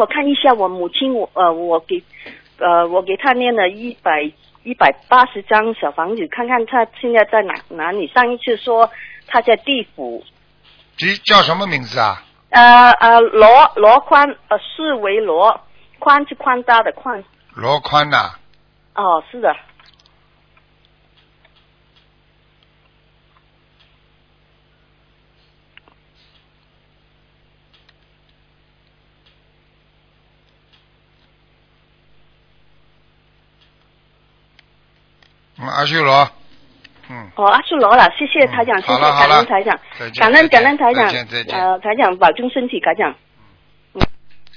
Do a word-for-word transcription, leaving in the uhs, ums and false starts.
我看一下我母亲，我呃我给呃我给她念了一百一百八十张小房子，看看她现在在哪哪里。上一次说她在地府。 这叫什么名字啊？ 呃呃罗罗宽，呃四维罗，宽是宽大的宽。 罗宽呐、啊。 哦，是的。 嗯，阿修罗。嗯。 哦，阿修罗了，谢谢台长，谢谢感恩台长，感恩感恩台长，呃，台长保重身体，台长。